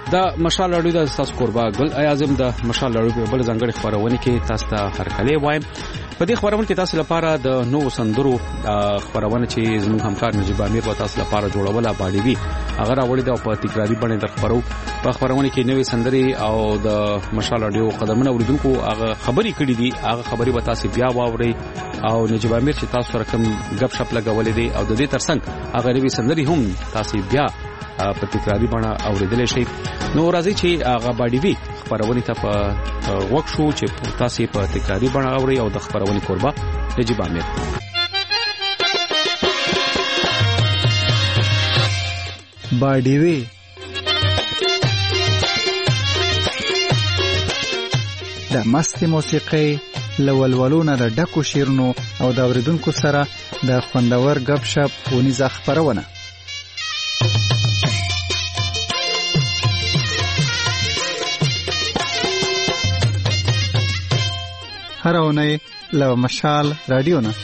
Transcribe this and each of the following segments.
دا مشال راډیو د تاسو قربا ګل اعظم د مشال راډیو په بل ځانګړي خبرونه کې تاسو ته هرکلی وایم. په دې خبرونه کې تاسو لپاره د نو سندرو خبرونه چې زموږ همکار نجیب امیر و تاسو لپاره جوړوله باندې وی هغه راوړي د په تکراری باندې د خبرو په خبرونه کې نوې سندري او د مشال راډیو قدمونه اوریدونکو هغه خبري کړې دي هغه خبري به تاسو بیا واوري او نجیب امیر چې تاسو سره کوم غب شپ لګولې دي او د دې ترڅنګ هغه نوې سندري هم تاسو بیا په تکراری باندې اوریدل شي. نو راځي چې هغه باندې وی خبرونه ته په وخت شو چې تاسو په تکراری باندې اوري او د خبرونه قربا نجیب امیر. باندې وی د مست موسیقي لولولونه د ډکو شیرونو او د اوریدونکو سره د خوندور غب شپ ونیزه خبرونه. هر اونۍ له مشال رادیو نه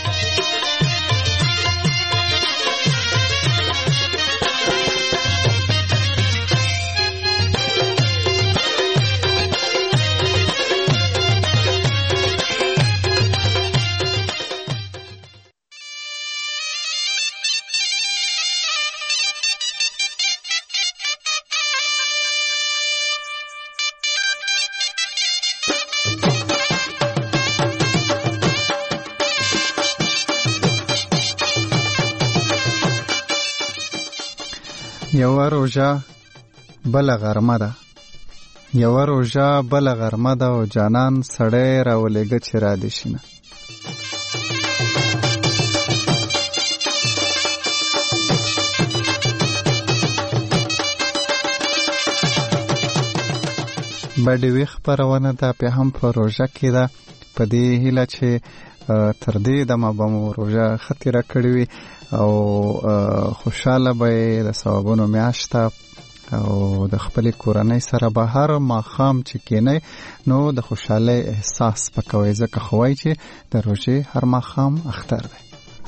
یو روژه بل غرمه ده یو روژه بل غرمه ده او جانان سړی راولېږه چې را دې شي نه. بډې وی خپرونه ده په هم په روژه کې ده په دې هیله چې تر دې دمه به مو روژه ښه تېره کړې وي او خوشحاله به د ثوابونو میاشته او د خپلې کورنۍ سره به هر ماښام چې کینئ نو د خوشحالۍ احساس به کوئ ځکه خو وایي چې د روژې هر ماښام اختر دی.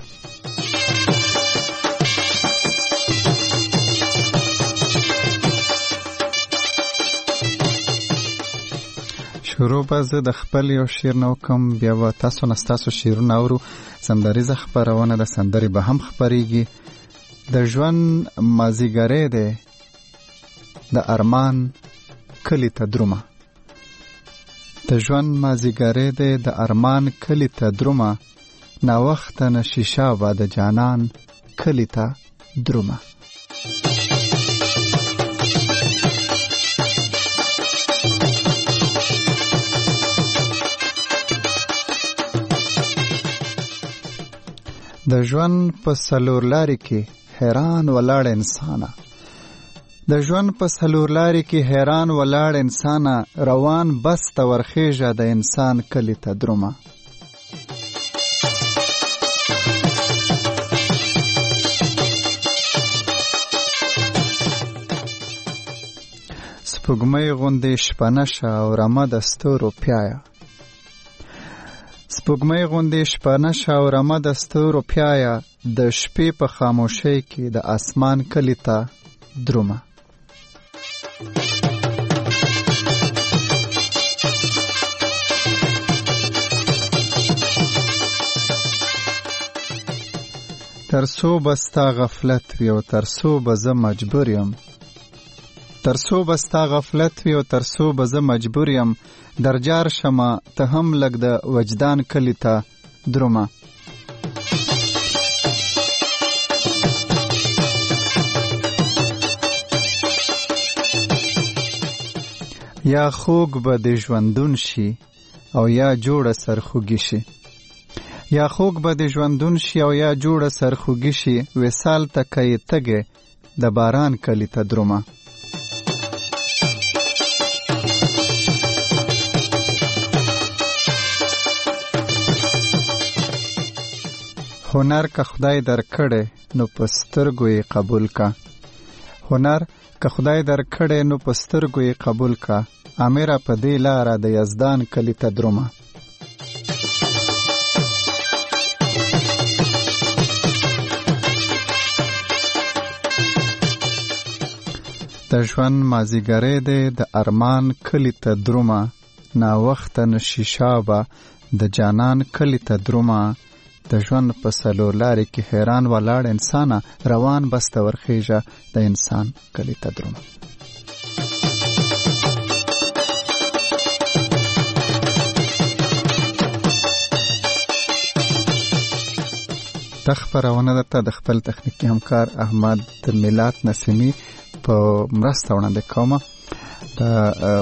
شروع به زه د خپل یو شعر نه وکم بیا به تاسو نه ستاسو شعرونه اورو. سندریزه خپرونه د سندرې به هم خپریږي. د ژوند مازیګری دی د ارمان کلی ته درومه د ژوند مازیګری دی د ارمان کلی ته درومه ناوخته نه شیشه به د جانان کلی ته درومه. د ژوند په څلور لارې کې حیران ولاړ انسانه د ژوند په څلور لارې کې حیران ولاړ انسانه روان بس ته ورخیژه د انسان کلی ته درومه. سپوږمۍ غوندې شپنه شه او رمه د ستورو پیایه سپوږمۍ غوندې شپنه شه او رمه د ستورو پیایه د شپې په خاموشۍ کې د اسمان کلی ته درومه. ترڅو به ستا غفلت وي او ترڅو به زه مجبور یم ترڅو به ستا غفلت وي او ترڅو به زه مجبور یم درجار شمه ته هم لږ د وجدان کلی ته درومه. یا خوږ به د ژوندون شي او یا جوړه سرخوږي شي یا خوږ به د ژوندون شي او یا جوړه سرخوږي شي وصال ته که یې تږې د باران کلی ته درومه. هنر که خدای در کړی نو په سترګو یې قبول کا هنر که خدای در کړی نو په سترګو یې قبول کا امیره په دې لاره د یزدان کلی ته درومه. د ژوند مازیګری دی د ارمان کلی ته درومه نا وخت نشي شابه د جانان کلی ته درومه د ژوند په څلور لارې کې حیران ولاړ انسانه روان بس ته ورخیژه د انسان کلی ته درومه. دا خپرونه درته د خپل تخنیکي همکار احمد میلاد نسیمی په مرسته وړاندې کومه. دا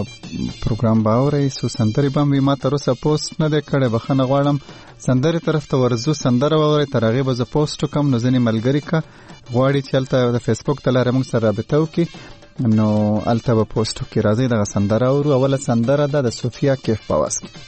پروګرام باورې سو سندري بم ما تر اوسه پوسټ نه دی کړی، بخښنه غواړم. سندري طرف ته ورزو سندره ووري تر هغه به زه پوسټ کوم، نو ځنې ملګری کا غواړي چې الته د فیسبوک ته لاره موږ سره رابطه وکړي نو الته به پوسټ وکړي. راځي دغه سندره اورو. اوله سندره ده د صوفیا کیف په واس کې.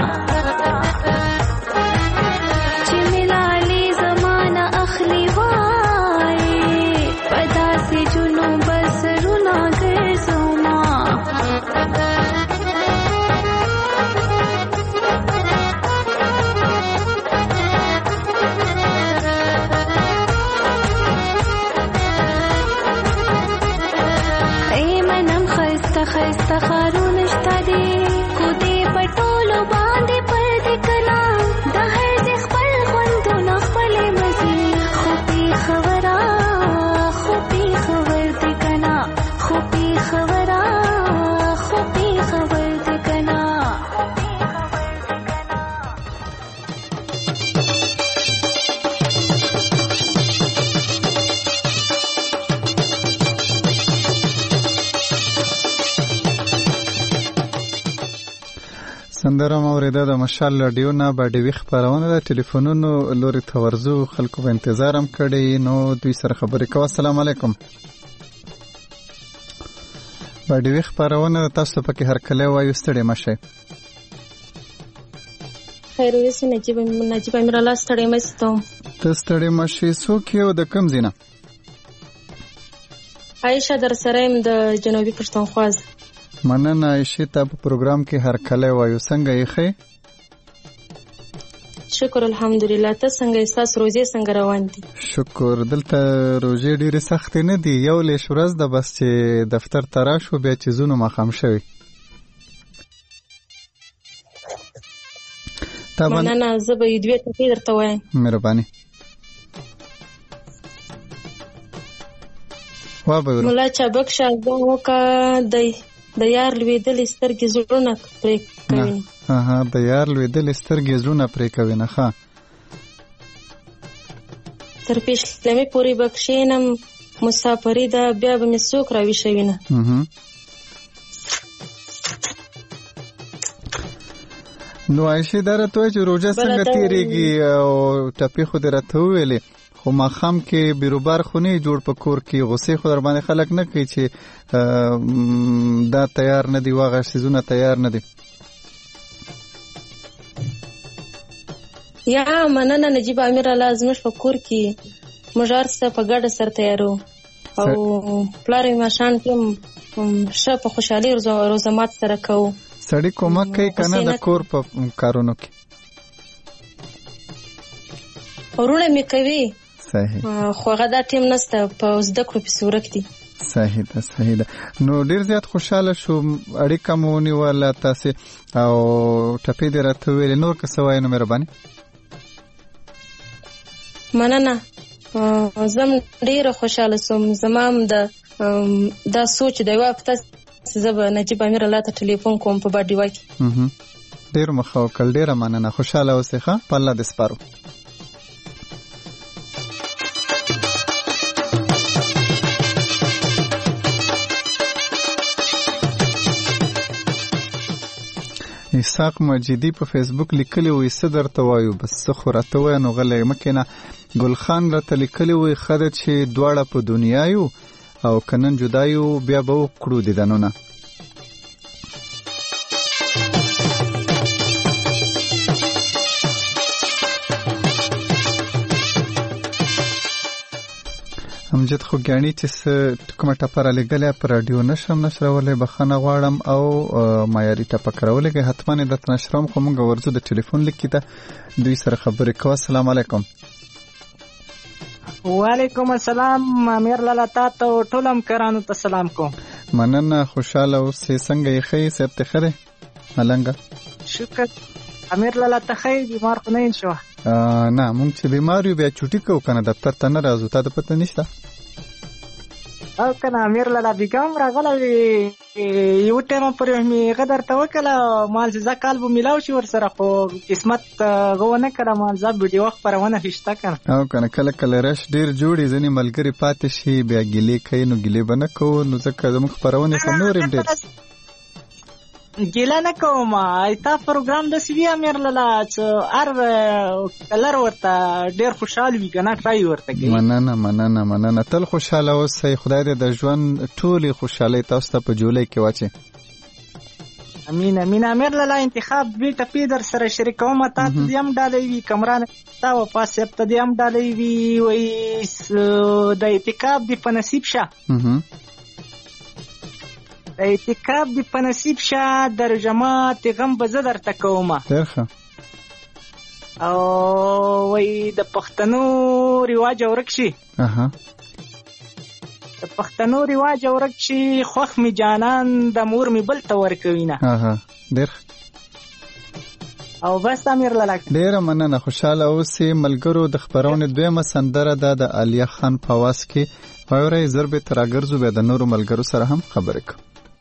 چې ملالي زمانه اخلي خایسته خایسته خارونه شته دي کوټې په ټولو باندې پر دې کنا د هر دې خپل خوندونه خپلې مزې خو پېښوره خو پېښور دې کنا خو پېښوره خو پېښور دې کنا سندره مو اوریده د مشال رادیو نه باډوي خبرونه د ټلیفونونو لوري ته ورځو خلکو په انتظار هم کړي نو دوی سره خبرې کوو. السلام علیکم. باډوي خبرونه تاسو پکې هر کله وایو ستړي مشه. خیر اوسې نجیب امیر الله ستړي مستم. ته ستړي مشه څوک یو د کم زینه؟ عائشه در سره د جنوبي پښتونخوا. مننه عائشه ته په پروګرام کې هر کله وایو څنګه یې ښه؟ شکر الحمدلله. ته څنګه استاس روزي څنګه روان دي؟ شکر. دلته روزي ډېرې سخت نه دي یو لیش ورځ د بس چې دفتر ته راشو بیا چې زونو مخام شوي. مننه زه به یې دوې ټکي درته وایم. مهرباني. ملا چابک شازده وکا د یار لویدلې سترګې زړونه پرې کوي. د یار لویدلې سترګې زړونه پرې کوي نه ښه. تر پیشلمې پورې به کښېنم مسافري ده بیا به مې څوک راویښوي نه. نو عایشې دا راته وایي چې روژه څنګه تېرېږي او ټپې خو دې راته وویلې خو ماښام کې بیروبار خو نه جوړ په کور کې غصې خو در باندې خلک نه کوي چې دا تیار نه دي واغه سیزونه تیار نه دي؟ یا مننه نجیب امیر الله زموږ په کور کې موږ هر څه په ګډه سره تیارو او پلار یې ماښام کې ښه په خوشحالۍ روزه مات سره کوو. سړی کومک کوي که نه د کور په کارونو کې؟ ورونه مې کوي. صحیح. خو هغه دا ټیم نسته په زده کړو پسې ورک دي. صحیح ده صحیح ده. نو ډېر زیات خوشحاله شوم اړیکه مو ونیوله تاسې او ټپې دې راته وویلې نور که څه وایې نو مهرباني. مننه زه هم ډېره خوشحاله شوم. زما هم دا سوچ دی یوه هفته زه به نجیب امیر الله ته ټلیفون کوم په باډیوا کې. ډېر مخه وکړل. ډېره مننه. خوشحاله اوسئ ښه. په الله دې سپارو. اسحاق مجیدی په فیسبوک لیکلی وي څه درته وایو بس څه خو راته وایه نو غلی مه کښېنه. ګلخان راته لیکلی وي ښه ده چې دواړه په دنیا یو او که نن جدا یو بیا به وکړو دیدنونه. امجد خوږیاڼي چې کومه ټپه رالیږلې په راډیو نشم نشرولی بخښنه غواړم او معیاري ټپه کراولې حتما یې درته نشروم خو موږ ورځو د ټلیفون لیکي ته دوی سره خبرې کوو. السلام علیکم. وعلیکم السلام. امیر لالا تا ته ټول همکارانو ته سلام کوم. مننه. خوشحاله اوسې. څنګه یې ښه یې صحت دې ښه دی ملنګه؟ شکر. امیر لالا ته ښه یې بیمار خو نه یم شوه؟ نه مونږ چې بیمار یو بیا چوټي کوو که نه دفتر ته نه راځو. تا ته پته نشته او که نه امیر لالا بیګا هم راغلی یو ټایمه پورې مې هغه درته وکړله مال چې زه کال به میلاو شي ورسره خو قسمت هغه ونه کړه مال زه ویډیو خپرونه شته که نه او که نه کله کله رش ډېر جوړي ځینې ملګري پاتې شي بیا ګیلې کوي نو ګیلې به نه کوو نو ځکه زموږ خپرونې خو نور هم ډېر ګیله نه کوم. تا پروګرام داسې وي امیر لالا چې هر کلر ورته ډېر خوشحال وي که نه ټرای ورته کوي. مننه تل خوشحاله اوسئ. خدای دې د ژوند ټولې خوشحالۍ تاسو ته په جولۍ کې واچي. امین. امیر لالا انتخاب دوی ټپې در سره شریکوم. تا ته دې هم ډالۍ وي کمران تا وفا صاحب ته دې هم ډالۍ وي وایي د اعتکاف دې په نصیب شه اعتکاف دی په نصیب شه در جماعت غم به زه درته کومه. ډېر ښه. او وایي د پښتنو رواج ورک شي پښتنو رواج ورک شي خوښ می جانان د مور می بل ته ورکوي نه. ډېر او بس امیر لالا ډېره مننه. خوشحاله اوسئ ملګرو. د خپرونې دویمه سندره ده د عالیه خان په اواز کې. واورئ زر بېرته راګرځو بیا د نورو ملګرو سره هم خبرې کوو.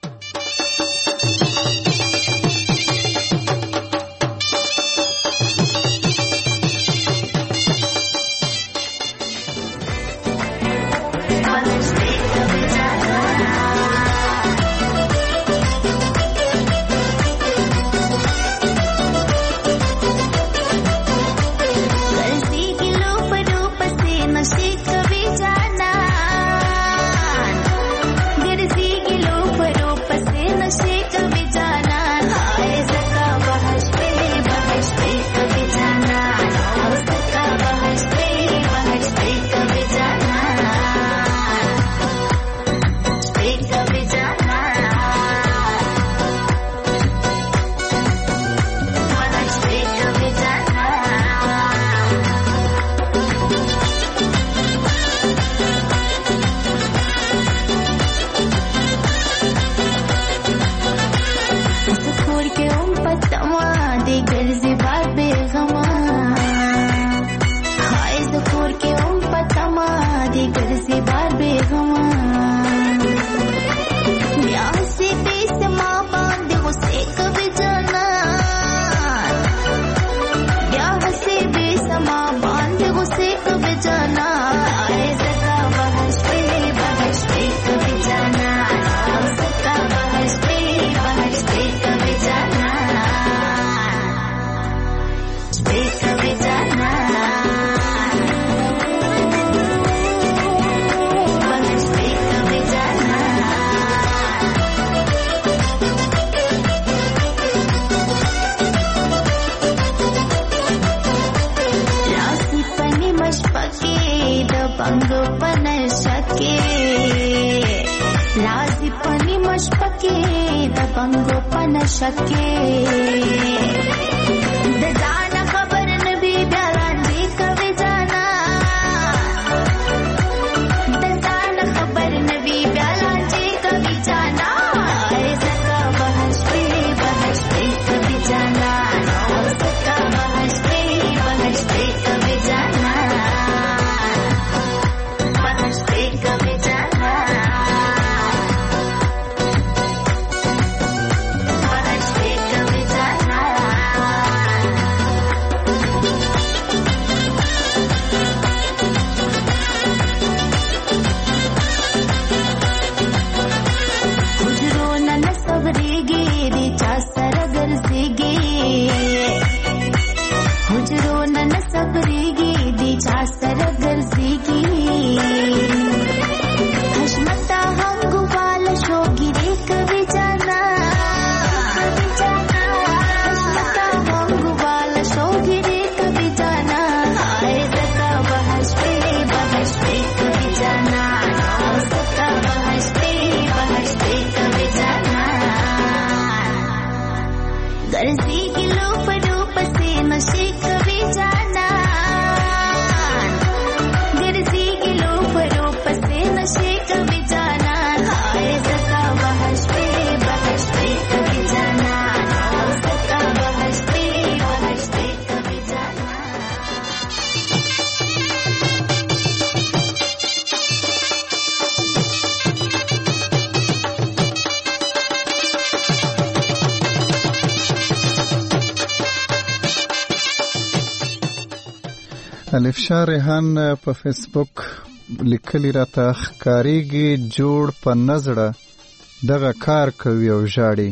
الفشا ریحان په فیسبوک لیکلی راته ښکاریږي جوړ په نظره دغه کار کوي او ژاړي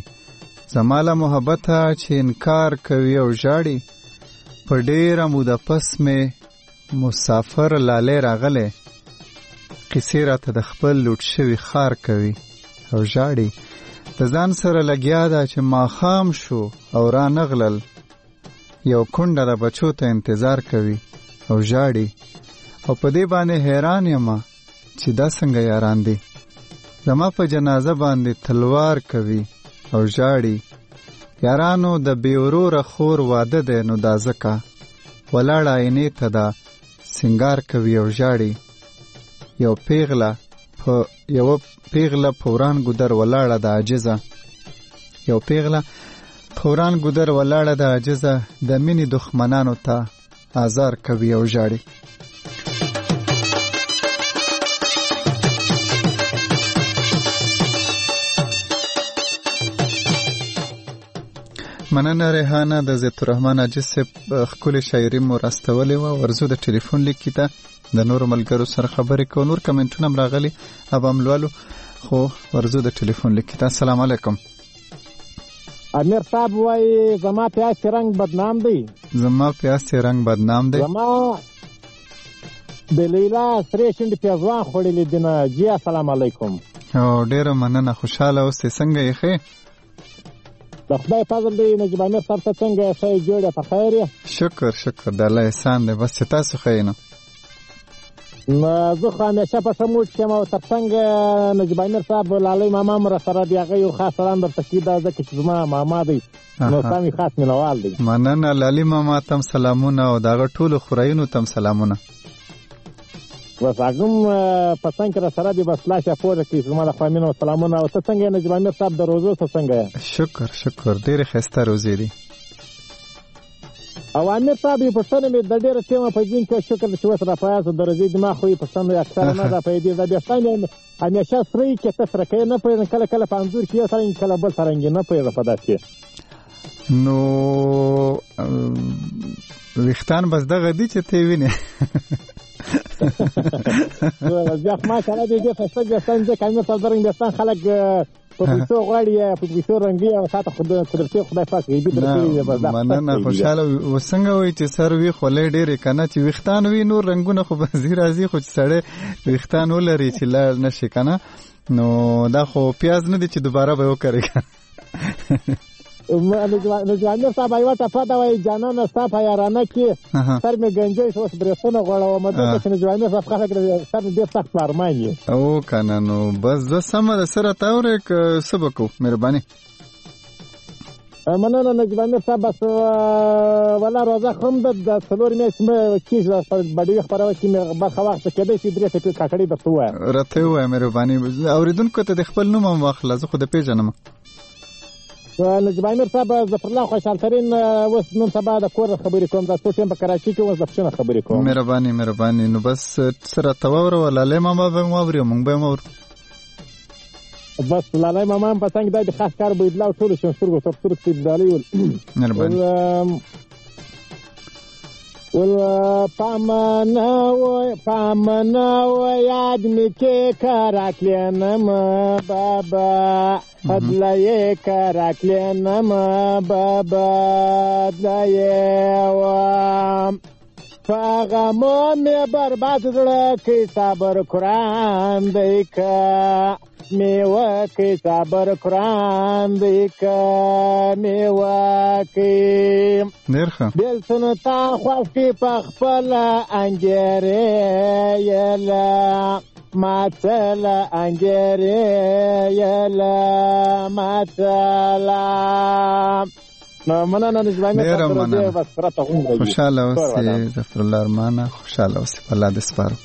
زماله محبته چې انکار کوي او ژاړي په ډیره موده پس مې مسافر لالی راغلی قصې راته د خپل لوټ شوي ښار کوي او ژاړي د ځان سره لګیا ده چې ماښام شو او رانغلل یو کونډه د بچو ته انتظار کوي او ژاړي او په دې باندې حیران یم چې دا څنګه یاران دي زما په جنازه باندې تلوار کوي او ژاړي یارانو د بې وروره خور واده دی نو دا ځکه ولاړه عینې ته دا سنګار کوي او ژاړي یو پیغله په یو پیغله پوران ګودر ولاړه د عاجزه یو پیغله پوران ګودر ولاړه د عاجزه د مینې دښمنانو ته آزار کوي او ژاړي. مننه ریحانه د زیت الرحمن عاجز صاحب ښکلې شاعري مو راستولې وه. ورځو د ټلیفون لیک کې ته د نورو ملګرو سره خبرې کوو. نور کمنټونه هم راغلي اب هم لولو خو ورځو د ټلیفون لیک کې ته. السلام علیکم. امیر صاحب وایي زما پیاسې رنګ بدنام دی. زما پیاسې رنګ بدنام دی. زما د لیلا سرې شونډې پیازوان خوړلې دي نه. جی السلام علیکم. او ډېره مننه. خوشحاله اوسې. څنګه یې ښې؟ د خدای فضل دی. نجیب امیر صاحب ته څنګه ښه یې جوړ یې په خیر یې؟ شکر شکر د الله احسان دی. بس چې تاسو ښه یې نو. زه خو همیشه په ښه موډ کې یم او تر څنګ نجیب امیر صاحب لالی ماما م راسره دی. هغه یو خاص سلام درته کوي دا ځکه چې زما ماما دی نو ستا مې خاص مینهوال دی. مننه. لالی ماما ته هم سلامونه او د هغه ټولو خورایونو ته هم سلامونه. بس هغه هم په څنګ کې راسره دی. بس لاس یې پورته کړي زما د خوا مینه او سلامونه. او ته څنګه یې نجیب امیر صاحب د روزو ته څنګه یې؟ شکر شکر. ډېرې ښایسته روزې دي. او امیر صاحب یې پوښتنه مې د ډېره ټیمه په دین کې شکر چې اوس راپایاست د روزې دماغ خو یې پوښتنه اکثره نه راپیدې. د ویښتان یې همیشه سرې کې ته سره کوې نه پوهېږم. کله کله په انځور کې یو سرنګ کله بل سرنګ نه پوهېږم په داسې. نو ویښتان بس دغه دي چې ته یې وینې. بیا خو ماشاءالله دې ډېر ښایسته ویښتان ځکه امیر صاحب د رنګ ویښتان خلک په پیسو غواړي په پیسو رنګي او تا ته قدرتي خدای پاک یې مننه. خوشحاله څنګه وایي چې سر وي خولۍ ډېرې که نه چې ویښتان وي نور رنګونه خو به ځي راځي خو چې سړی ویښتان ولري چې لاړ نه شي که نه نو دا خو پیاز نه دی چې دوباره به وکړې که نجیب امیر صاحب یوه ټپه ده وایي جانانه ستا په یارانه کې سر مې ګنجی شو اوس برېښونه غوړومه دلته چې نجیب امیر صاحب خلک سر مې ډېر سخت په ارمان یې. او که نه نو بس زه سمه ده سره ته اورې که څه به کوو مهرباني. مننه نجیب امیر صاحب. بس ولا روزه خو هم د څلور میاشتې کېږي بډوي خپرونه کې مې برخه واخیسته کېدای شي 3 ټپې کاکړۍ درته ووایم. راته یې ووایه مهرباني. اورېدونکو ته د خپل نوم هم واخله زه خو د پېژنم. نجیب امیر صاحب ظفرالله خوشحال ترین اوس نن سبا د کور خبرې کوم. دا څو ټیم په کراچۍ کې اوس د پښتنه خبرې کوم. مهرباني مهرباني. نو بس سره توور لالی ماما به مو اوري مونږ به مو اورو. بس لالی ماما په څنګه د خاص کار به اطلاع ټول شنسترګو تر سترګو کې دالي مهرباني. ول پامنا و یاد می کې کراکلنم بابا بدلای کراکلنم بابا بدلای و فغمو می برباد زړه کې صبر قرآن دی کا میوه کې صبر قرآن دی کا میوه کې نرخه دل سنتا خوښ کې پخپل انګره یلا ماتلا انګره یلا ماتلا. نو مننه نجیب امیر صاحب بس راته هم خوشاله اوسې ظفر الله ارمانه. خوشاله اوسې په الله دې سپارو.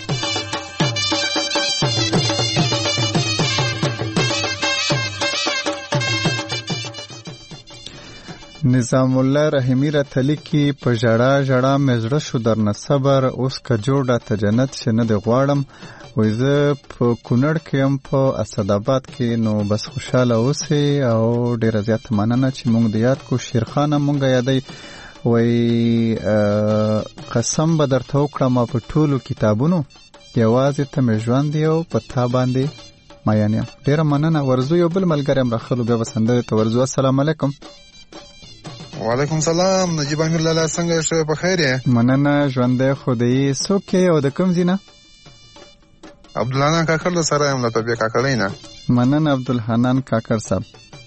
نظام الله رحیمی را تلی کی په ژړا ژړا مې زړه شو درنه صبر اوس که جوړه ته جنت شي نه دی غواړم. وایي زه په کونړ کې یم په اسداباد کې. نو بس خوشحاله اوسئ او ډېره زیاته مننه چې مونږ د یاد کو. شیرخان هم مونږ یادوي. وایي قسم به درته وکړم په ټولو کتابونو یوازې ته مې ژوند دی او په تا باندې مین یم. ډېره مننه. ورځو یو بل ملګری هم راخلو بیا به سندرې ته ورځو. السلام علیکم. وعلیکم سلام. نجیب امیر لالا څنګه شه په خیر یې؟ مننه ژوندی خدای. څوک یې او د کوم ځای نه؟ عبدالحنان کاکړ له سره یم له طبیعه کاکړۍ نه. مننه عبدالحنان کاکړ صاحب.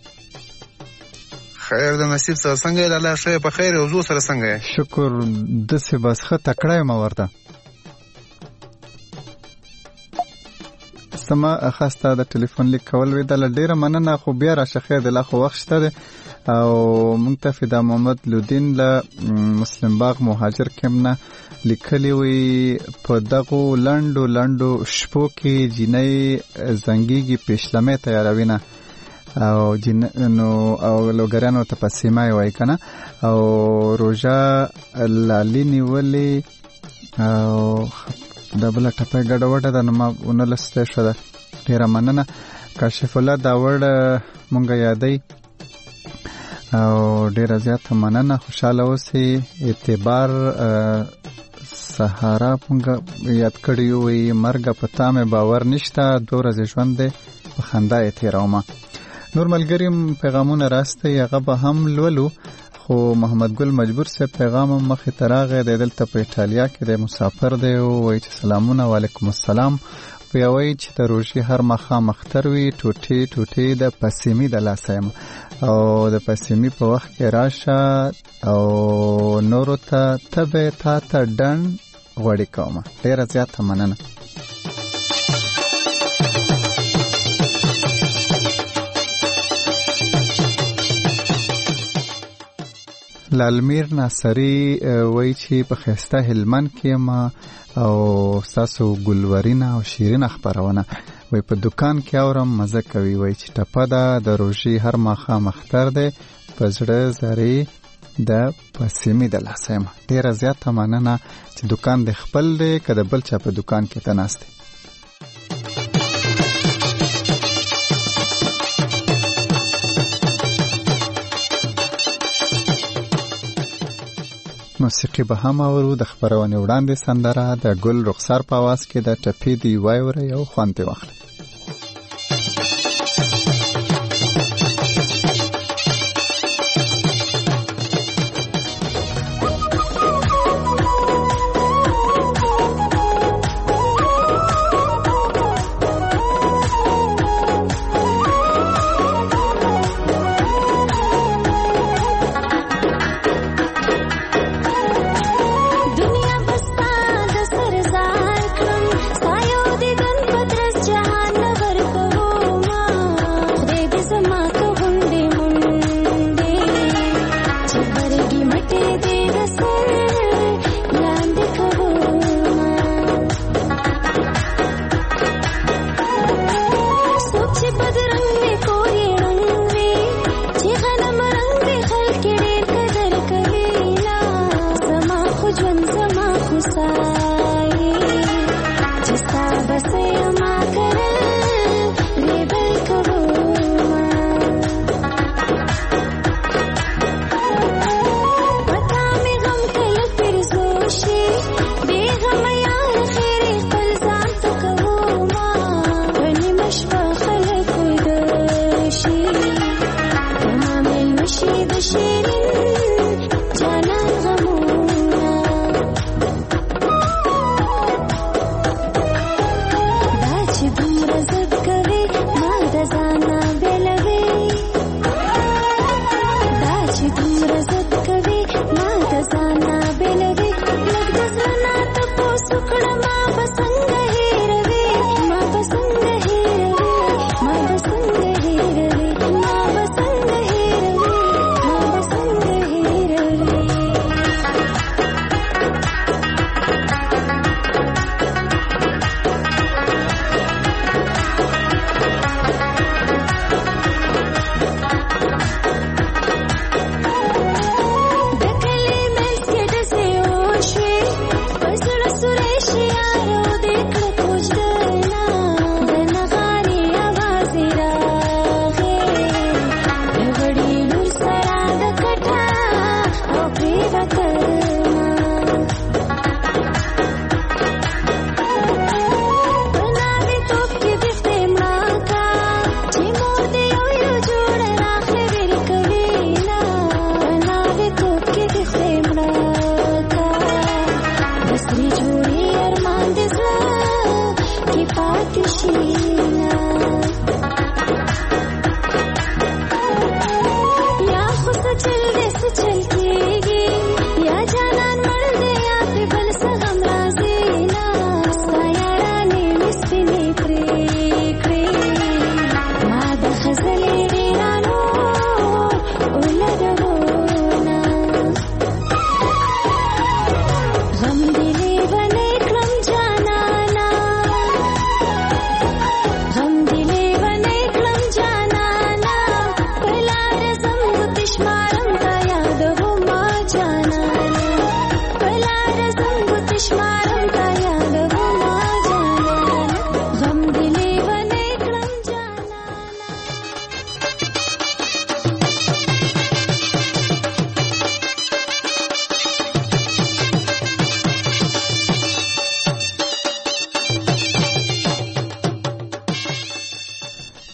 خیر د نصیب سره څنګه یې لالا شه په خیر او زو سره څنګه یې؟ شکر داسې بس ښه تکړه یم ورته. سما خاصه د ټلیفون لیک کول وی د ډیره مننه خو بیا را شخې د لا خو وخت شته او مونږ ته فدا محمد لودین له مسلم باغ مهاجر کمنه لیکلی وی په دغه لندو شپو کې جنۍ زنګيږي پېشلمه تیاروینه او نو او لوګرانو ته پسیمه وای کنه او روجا لالینی ولی او دبل ټپه ګډوډه د نوم ونلسته شو ده ډیره مننه کاشف الله دا وړ مونږه یادای او ډیره زیاته مننه خوشاله اوسئ اعتبار سهارا مونږه یاد کړی وي مرګ پتا مې باور نشته دوه ورځې ژوند دی په خندا یې تیرومه نور ملګریم پیغامونه راسته هغه به هم لولو خو محمد ګل مجبور سه پیغام مخې تراغه د دلته په ایټالیا کې د مسافر دی او وایي چې سلامونه وعلیکم السلام وایي چې د روشي هر مخه مختر وي ټوټي د پسیمی د لاسیم او د پسیمی په وخت کې راشه او نورو ته تبه تا ته ډن غوړی کومه ډیره زیاته مننه لالمیر ناصری وای چې په خسته هلمند کې ما او تاسو ګلورینه او شیرین خبرونه وای په دکان کې اورم مزه کوي وای چې ټپه د روشي هر ماخه مختر ده پزړه زری د پسیمی د لاسه ما ډیره زیاته مننه چې دکان د خپل دی کده بل چا په دکان کې تناسته موسیقي به هم اورو د خبرونه وړاندې سندره د ګل رخسار په आवाज کې د ټپې دی وایوره یو خوانته واخله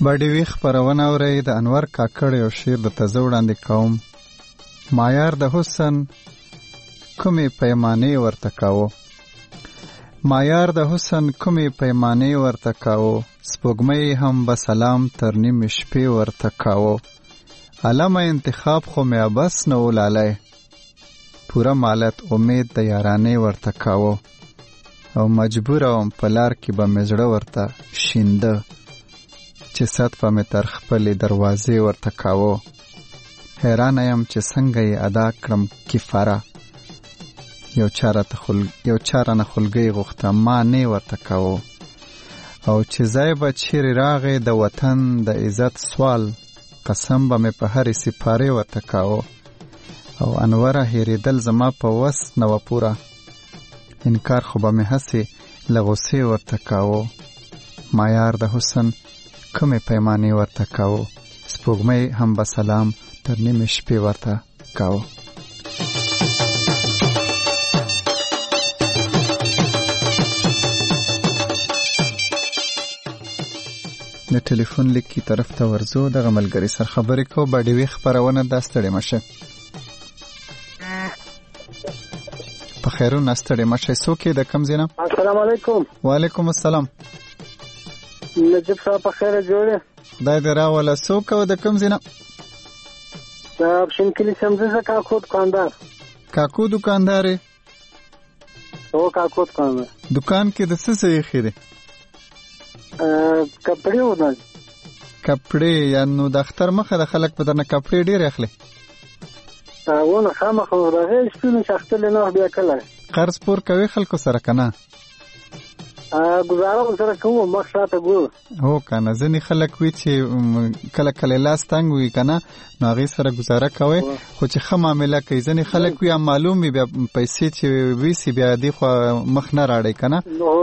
باډي وی خبرونه اوري د انور کاکړ یو شعر د تزه وړاندې کوم. معیار د حسن کومې پیمانې ورته کاوه، معیار د حسن کومې پیمانې ورته کاوه، سپوږمۍ هم به سلام تر نیمې شپې ورته کاوه. علامه انتخاب خو مې بس نه ولالی، پوره مالت امید د یارانې ورته کاوه. او مجبور وم په لار کې به مې زړه ورته شینده، چې صدفه مې تر خپلې دروازې ورته کاوه. حیرانه یم چې څنګه یې ادا کړم کفاره، یو چاره نه خلګۍ غوښته ما نه ورته کاوه. او چې ځای به چیرې راغی د وطن د عزت سوال، قسم به مې په هرې سپارې ورته کاوه. او انوره هېرېدل زما په وس نه وه پوره، انکار خو به مې هسې له غوسې ورته کاوه. معیار د حسن کومې پیمانې ورته کاوه، سپوږمۍ هم به سلام تر نیمې شپې ورته کاوه. د ټلیفون لیک کی طرف ته ورځو، دغه ملګری سره خبرې کوو. باډي وی خبرونه دا ستړې مشه په خیرونه ستړې مشه. څوک د کم ځای؟ السلام علیکم. وعلیکم السلام. نجیب صاحب په خیره جوړه؟ خدای دې راوله. څوک د کم ځای؟ د شینکلی سمزه کاکو دکاندار. کاکو دکاندار؟ او کاکو دکاندار. دکان کې د څه څه یې خېده؟ کپڑے ودل. کپڑے یعنی د اختر مخه د خلک په درنه کپڑے ډیر اخلي. ونه خامخ راغی شپږ شخصه له نو بیا کله قرض پور کوي خلکو سره کنه؟ گزاره سره کوم مخاطه ګو. هو کنه ځنی خلک وی چې کله کله لاس تنګ وي کنه نو هغه سره گزاره کوي، خو چې خه معاملې کوي ځنی خلک وی معلوم وي بیا پیسې چې وی سی بیا دی خو مخ نه راړي کنه.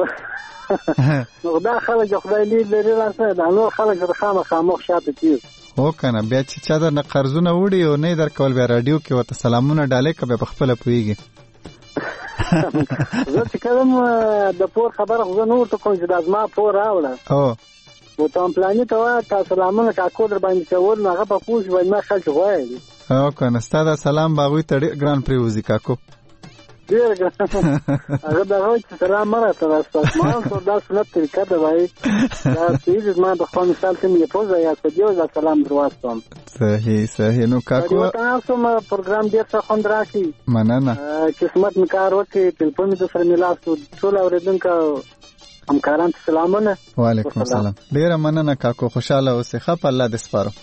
نو دا خلک خدای دې لري راځي دا نو خلک د خامخ شاته کیږي. هو کنه بیا چې چا در نه قرضونه وړي او نه در کول بیا رادیو کې ورته سلامونه ډالې کوي په خپل پويږي. زه چې کوم د پور خبره خو نور ته کوم چې د ازما پور راوړل. او ته پلانې ته وا تاسو سلامونه کاکو در باندې کول نه هغه په پوښ باندې ما خلک غواړي. او کنه ستاسو سلام باغوي ته ګران پریوزي کاکو. ډیر ګران. هغه دا وایي چې سلام مرته تاسو ما ته دا سنت طریقه ده وایي. دا چې ما د خپل مثال ته مې پوزا یا څه دیو دا سلام درواستم. صحیح نو کاکو تاسو ما پروګرام ډیر څه خوند راکړي. مننه. قسمت مې کار وکړي ټلیفون دې سره ملاستو ټول اوریدونکو همکاران ته سلامونه. وعلیکم السلام. ډیر مننه کاکو، خوشاله اوسې. خپ الله دې سپارو.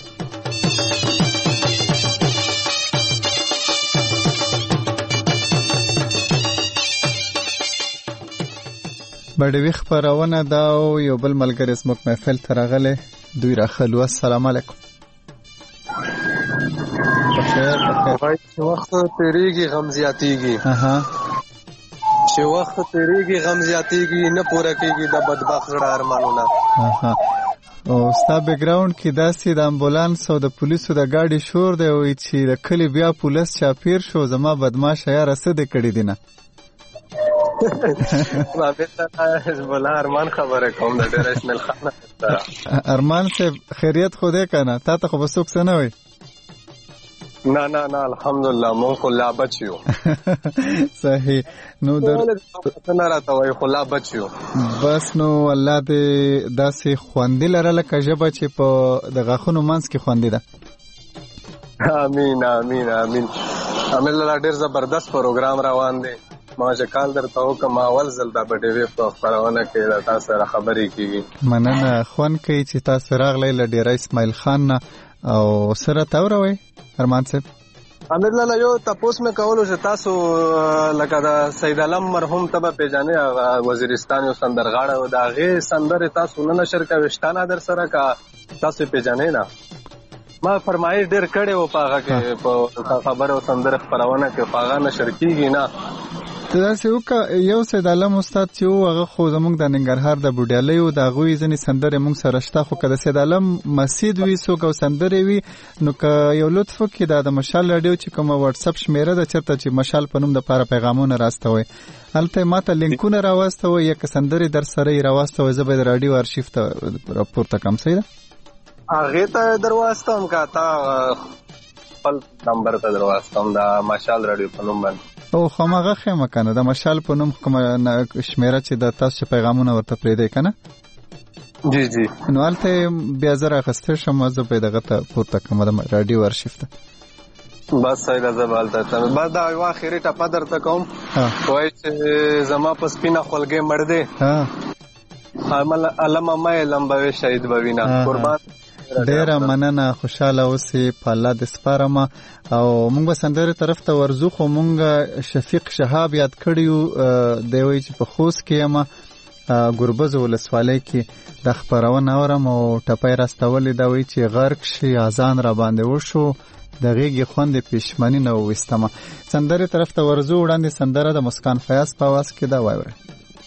بډوي خبرونه دا او یو بل ملګری زموږ محفل ته راغلی، دوی راخلو. السلام علیکم. بخیر. چې وخت تیریږي غم زیاتیږي. چې وخت تیریږي غم زیاتیږي، نه پوره کیږي د بدبخت زړه ارمانونه. او ستا بیکګراوند کې داسې د امبولانس او د پولیسو د ګاډي شور دی وایي چې د کلي بیا پولیس چاپیر شو، زما بدماشه یاره څه دې کړي دي نه؟ بلا ارمان خبره کوم د ډېر اسماعیل خان. ارمان صاحب خیریت خو دې کنه؟ تا ته خو به څوک څه نه وایي؟ نه الحمدلله مونږ خو لا بچ یو. صحیح. نو نه راته وایي خو لا بچ یو. بس نو الله دې داسې خوندي لره لکه ژبه چې په د غاښونو منځ کې خوندي ده. امین. ډېر زبردست پروګرام روان دی. ما چې کال درته وکم اول ځل دا په ډېوې په خبرونه کې د تاسو سره خبرې کېږي. مننه. خوند کوي چې تاسو راغلی له ډېره اسماعیل خان نه او سره تاوروئ ارمان صاحب. امرلاله یو تاسو مې کولو چې تاسو لکه د سید علم مرحوم ته به پیژنې وزیرستان یو سندرغاړی و، د هغې سندرې تاسو نه نشر کوئ شته در سره که تاسو پیژنې نه؟ ما فرمایش ډېر کړی و په هغه کې په خبره او سندره خپرونه کې په هغه نشر کېږي نه. داسې وکړه یو سید علم استاد چې و هغه خو زموږ د ننګرهار د بوډیالۍ و، د هغوی ځینې سندرې موږ سره شته، خو که د سید علم مسجد وي څوک او سندرې وي نو که یو لطف وکړي دا د مشال راډیو چې کومه واتساپ شمیره ده چېرته چې مشال په نوم دپاره پیغامونه راستوئ هلته یې ما ته لینکونه راواستوئ یا که سندرې در سره یې راواستوئ زه به د راډیو ارشیف ته راپورته کړم. صحیح ده؟ هغه ته درواستم کا تا خپل نمبر ته درواستم دا مشال رادیو په نوم باندې او خامغه خمه کنه د مشال په نوم کوم شمیره چې د تاسو پیغامونه ورته پرېږدي کنه جی جی نو البته بیا زره غسته شمه زه په دغه ته پورته کوم د رادیو ارشیف ته بس سایله زبالته ته بعد دا یو اخیری ټپه درته کوم وای چې زما په سپینه خلګې مړ دې عمل علامه مې لمبوي شهید بوینا قربان ډیره مننه خوشاله اوسې په الله د سپارم او موږ به سندره طرف ته ورزو خو موږ شفیق شهاب یاد کړیو دی وی چې په خوست کې یم ګربز ولسوالۍ کې د خبرونه اورم او ټپای راستولې دا وی چې غرق شي اذان را باندې وشو د غیږ خوند پښمنی نو وستمه سندره طرف ته ورزو وړاندې سندره د مسکان فیاض په आवाज کې دا وایي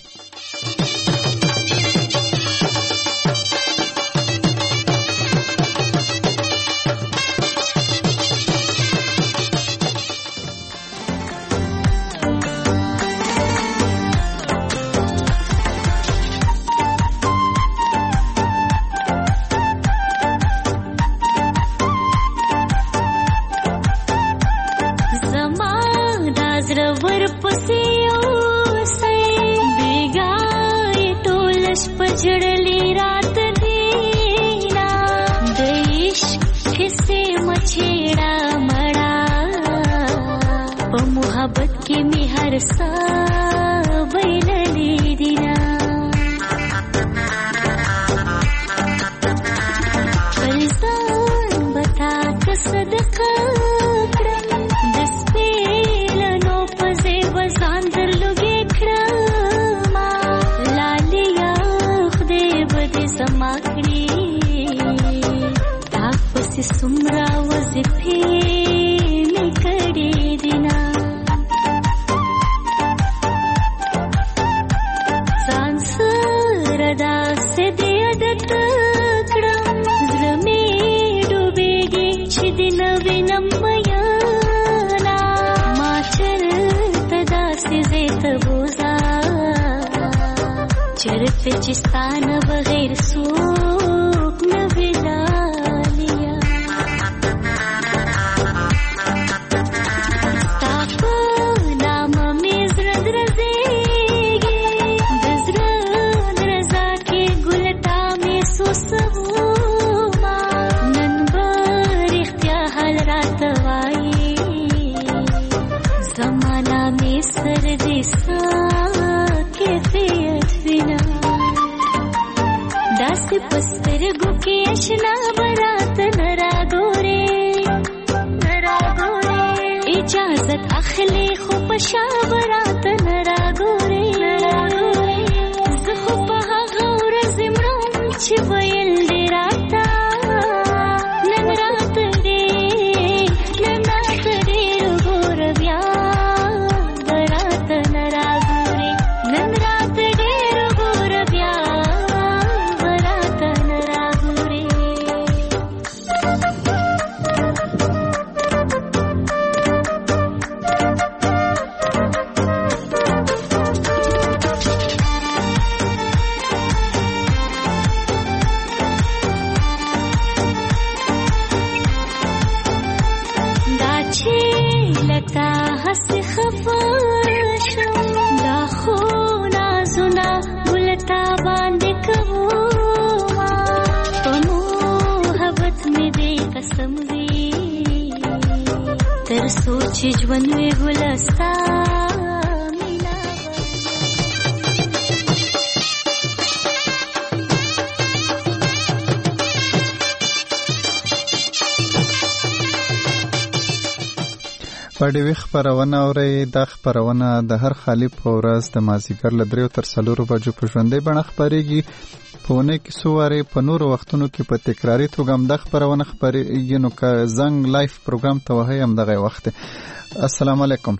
پډوي خبرونه اوري د خبرونه د هر خالی په ورځ د مازیګر ل 3 تر 4 بجو په ژوندۍ بڼه خبريږي په ونه کې سواره په نور وختونو کې په تکراری توګه هم د خبرونه خبريږي نو که زنګ لایف پروګرام ته وهي هم دغه وخت. السلام علیکم.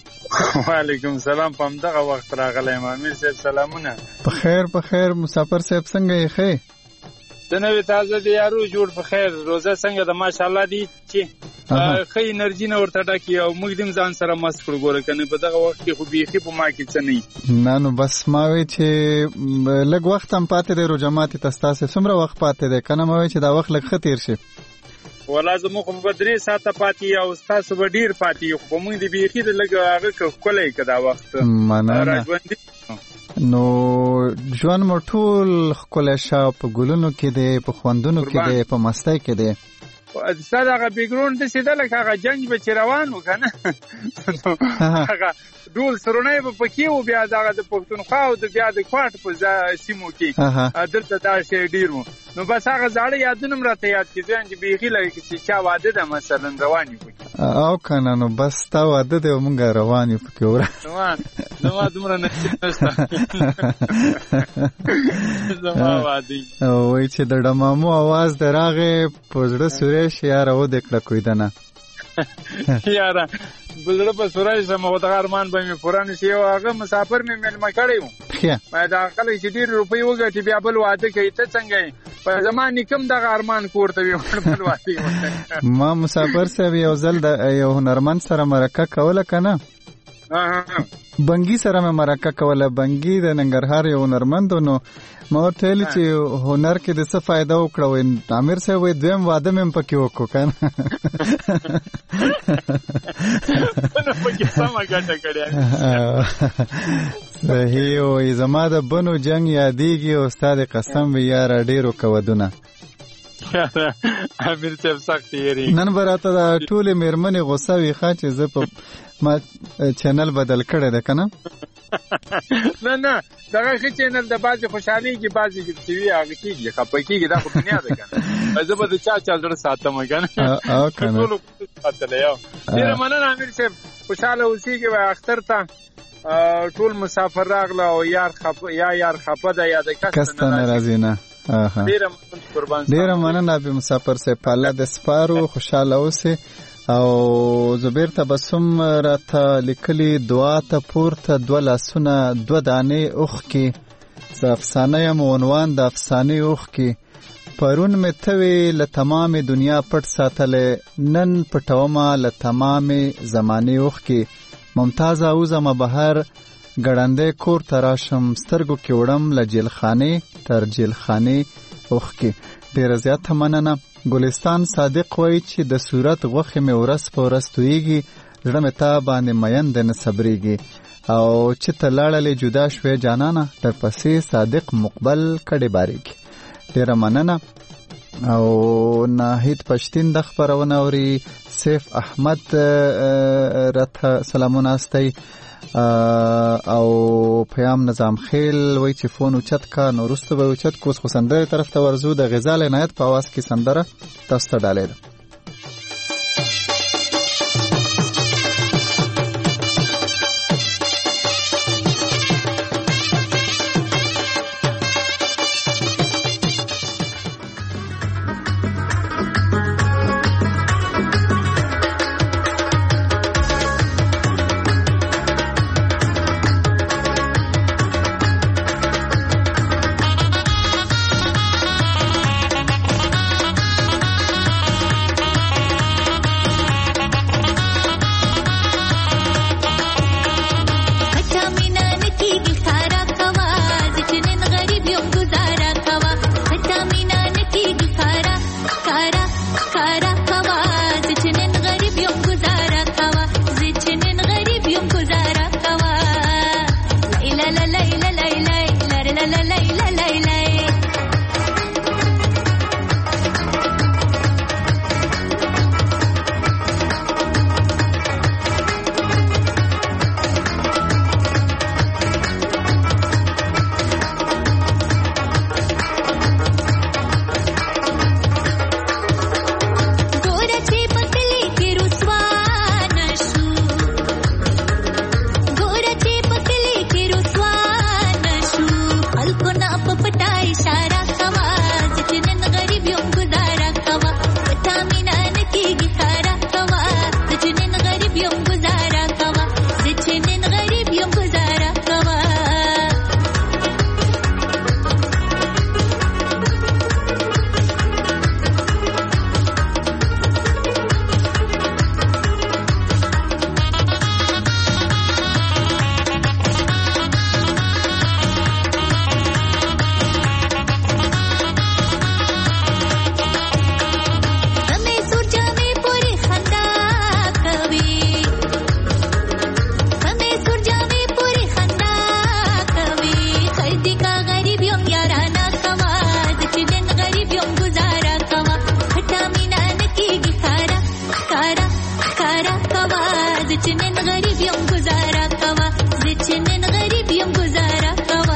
وعلیکم السلام. په دغه وخت راغلی امیر صاحب سلامونه. په خیر مسافر صاحب څنګه یې؟ د نوې تازه دی یارو جوړ په خیر روزه څنګه د ماشاءالله دی چې خې انرژي نه ورته ډکي او موږ دیم ځان سره مست کړو ګوره کنه په دغه وخت کې خو بيخي په ما کې څه نه نو بس ما وی چې لږ وخت هم پاتې دی روجمات تاسو څومره وخت پاتې دی کنه ما وی چې دا وخت لږ خطر شي ولا زمو خو په 3 ساعته پاتې او تاسو به ډیر پاتې خو موږ دی بيخي د لږ هغه کولای کدا وخت مننه نو ژوند مو ټول خپل شاو په ګلونو کې دی په خوندونو کې دی په مستۍ کې دی هغه بیکګراوند د سیده لکه هغه جنگ به روان وکنه هغه ډول سرونه به پکې او بیا دغه د پښتونخوا او د بیا د کوټ په سیمو کې دلته دا شی ډیرو نو بس هغه زاړه یادونه راته یاد کیږي چې بیخي لکه چې چا واده ده مثلا رواني پکې او کنه نو بس تا واده ده مونږ رواني پکې ور نو دومره نه نشته زما واده وای چې د ډمامو आवाज دراغه پزړه سورېش یار و دکړه کوي دنه یاره بلړه په سورای سم او د ارمان به می پوران شي او هغه مسافر می مل مکړیو ما دا خلک چې ډیر روپۍ وګټي بیا بل واده کوي ته څنګه په زمانه کم د ارمان کوړته وي بل واده ما مسافر سره یو ځل د یو هنرمند سره مرکه کوله کنه بنګي سره مې مرکه کوله بنګي د ننګرهار یو هنرمند نو ما ورته ویل چې هنر کې د څه فائدہ وکړو امیر صاحب وې دویم واده مې پکې وکړو کنه نو پکې سم ګټه کړې صحیح او زما د بنو جنگ یادېږي او استاد قسم وی یار ډیرو کودونه امیر صاحب سخت یری نن براته د ټوله مېرمنې غوسه وی ښه چې زه په ما چینل بدل کړی ده کنه نه دغه چینل د بازي خوشحالي کې بازي کې وی هغه کېږي خپه کېږي دا خو دنیا ده کنه زه به د چا زړه ساتم کنه او کنه ټول ساتل یو ډیر مننه امیر صاحب خوشاله اوسېږي و اختر ته ټول مسافر راغله او یار خپه ده یا د کس ناراضی نه ډیر مننه به مسافر سه پاله د سپارو خوشاله اوسه او زبیر تبسم راته لیکلی دعا ته پورته 2 لاسونه 2 دانه اوخ کې ز افسانه یم عنوان د افسانه اوخ کې پرون مې توی له تمام دنیا پټ ساتلې نن پټومه له تمام زمانه اوخ کې ممتاز او زما بهر ګړندې کور تراشم سترګو کې وړم ل جیلخانه تر جیلخانه اوخ کې ډیر زیات مننه ګلستان صادق وای چې د صورت غوخه مې ورس په ورس تویږي زړه مې تا باندې میند نه صبرېږي او چې تلاړلې جدا شوې جانانه تر پسې صادق مقبل کډې باریږي ډیر مننه او ناهید پښتین د خبرونه اوري سیف احمد راته سلامونه استي او پیام نظام خیل وای چې فون اوچت کا نو رستو به اوچت کوس خو سندره طرف ته ورزو د غزال عنایت په आवाज کې سندره تاسو ته ډالې زچنن غریب یم گزارا کوا زچنن غریب یم گزارا کوا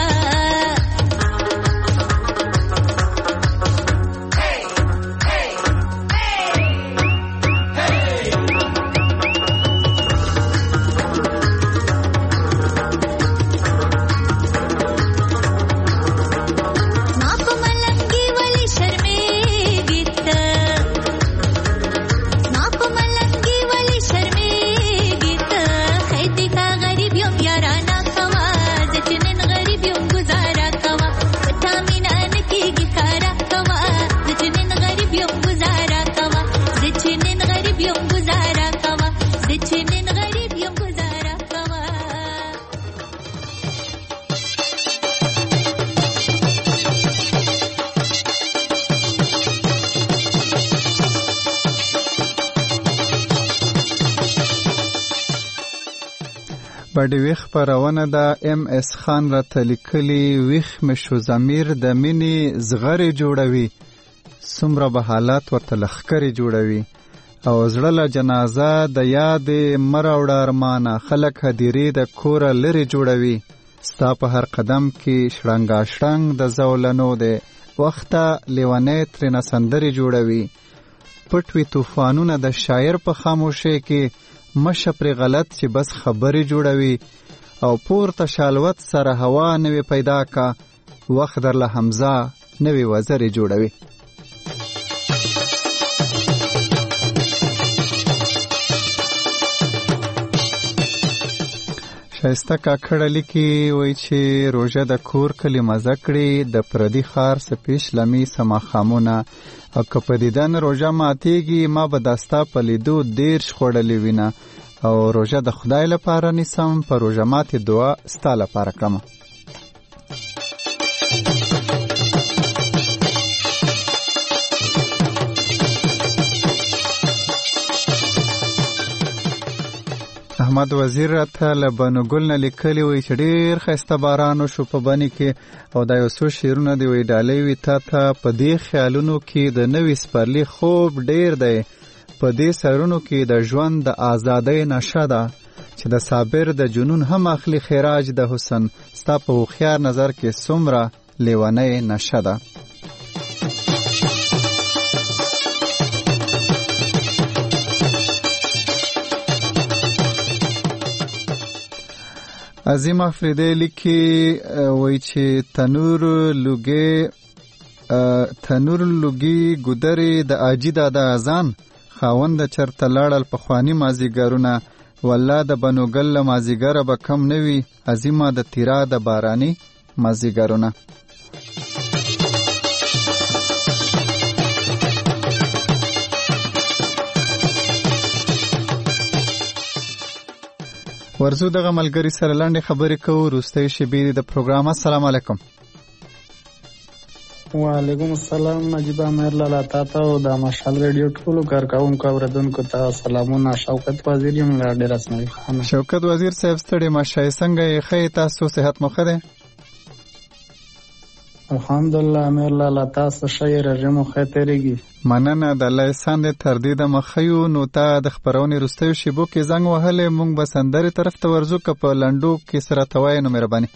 باډي ویخ پرونه د ام اس خان را تلیکلی ویخ مشو ضمیر د مینی زغری جوړوي سمره به حالات ورته لخکری جوړوي او زړه له جنازه د یاد مراوړه ارمانه خلک هدیری د کور لري جوړوي ستا په هر قدم کې شړنګا شړنګ د زولنو ده وخته لیوانه ترنه سندري جوړوي پټوي طوفانونه د شاعر په خاموشي کې مشه پر غلط چې بس خبري جوړوي او پورته شالوت سره هوا نوي پیدا کا وخت در له حمزه نوي وزري جوړوي شایسته کاکړه لیکي وای چې روژه د کور کلی مزه کړي د پردي خار سپیش لمی سما خامونه او که په دیدن روژه ماتیږي ما به داستا په لیدو دیرش خوړلې وینه او روژه د خدای لپاره نیسم په روژه ماتې دعا ستا لپاره کومه احمد وزیر راته له بنوګل نه لیکلی وی چې ډېر ښایسته باران وشو په بني کې او دا یو څو شعرونه دی وی ډالۍ وي تا ته په دې خیالونو کې د نوي سپرلي خوب ډېر دی په دې سرونو کې د ژوند د آزادۍ نشه ده چې د صابر د جنون هم اخلي خراج د حسن ستا په هوښیار نظر کې څومره لیونۍ نشه ده عظیم افریدی لیکي وای چې تنور لوګي ګودري د اجیدا د اذان خاوند چرته لاړل په خواني مازیګرونه والله د بنوګل مازیګر به کم نوي عظیمه د تیرا د بارانی مازیګرونه ورزو دغه ملګری سره لاندې خبرې کوو وروستۍ شېبې د پروګرام السلام علیکم وعلیکم السلام نجیب امیر لالا تاسو او د مشال ریډیو ټولو کارکونکو اوریدونکو ته سلامونه شوکت وزیر یم ډیر اسنوي خان شوکت وزیر صاحب ستړي ماشای څنګه یې خې تاسو صحت مخه ده الحمدلله امیر لالا تاسو شای رژیم خو تیریږي مننه د الله احسان دې تر دې د مخیو نو ته د خبرونې وروستیو شیبو کې زنګ وهلې مونږ به سندرې طرف ته ورځو که په لنډو کې سره توای نو مهرباني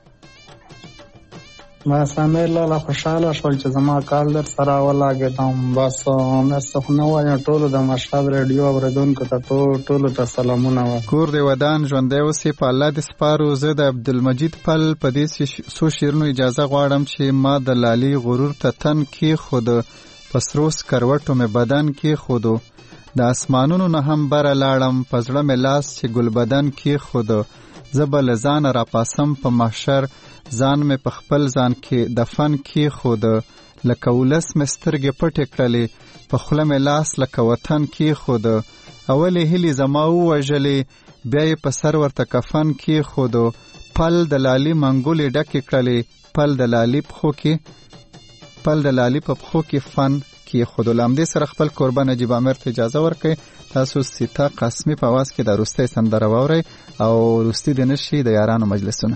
بس امیر لالا خوشحاله شول چې زما کال در سره ولاګېدم بس نرسه خو نه وایم ټولو د مشهد ریډیو اورېدونکو ته ټولو ته سلامونه وه کور دې ودان ژوندی اوسې په الله دې سپارو زه د عبدالمجید پل په دې څو شعرونو اجازه غواړم چې ما د لالي غرور ته تن کېښود په سرو سکروټو مې بدن کېښودو د اسمانونو نه هم بره لاړم په زړه مې لاس چې ګلبدن کېښود زه به له ځانه راپاسم په محشر ځان مې په خپل ځان کې دفن کېښود لکه ولس مې سترګې پټې کړلې په خوله مې لاس لکه وطن کېښود اولې هیلې زما ووژلې بیا یې په سر ورته کفن کېښودو پل د لالي منګولې ډکې کړلې پل د لالي په پښو کې فن کېښودو له همدې سره خپل کوربه نجیب امیر ته اجازه ورکړئ تاسو سیتا قاسمي په اواز کې د وروستۍ سندره واورئ او وروستي دې نه شي د یارانو مجلسونه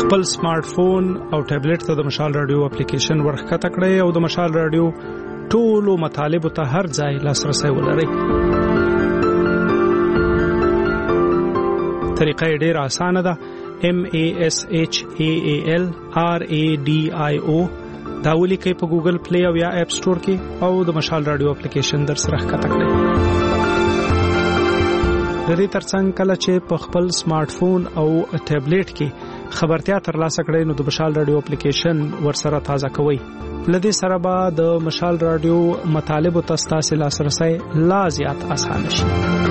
خپل سمارټ فون او ټابلیټ ته د مشال رادیو اپلیکیشن ورخکته کړئ او د مشال رادیو ټولو مطالبه ته هر ځای لاسرسي ولرئ. طریقه ډېر اسانه ده. MASHAALRADIO دا ولیکئ په ګوګل پلی او یا اپ سٹور کې او د مشال رادیو اپلیکیشن در سره ښکته کړئ. د دې ترڅنګ کله چې په خپل سمارټ فون او ټابلیټ کې خبرتیا ترلاسه کړئ نو د مشال رادیو اپلیکیشن ورسره تازه کوئ. لدې سره به د مشال رادیو مطالبه تاسو لاسرسي لا زیات آسان شي.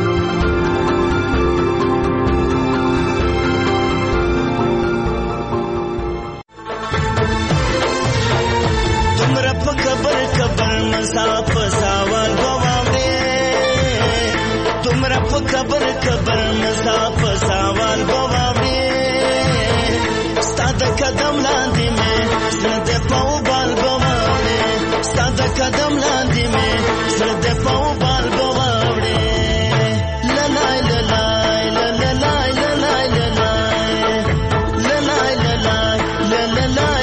قدم لاندې مې زړه د پاو بال بواوړې لای لای لای لای لای لای لای لای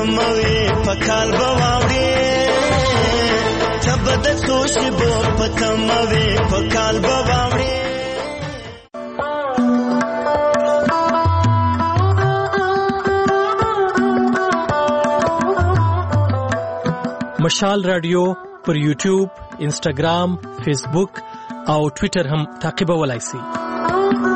تموي پکال بواوړي تبد سوش بو پتموي پکال بواوړي مشال رادیو پر یوټیوب، انسټاګرام، فیسبوک او ټوئیټر هم تعقیبولای شئ.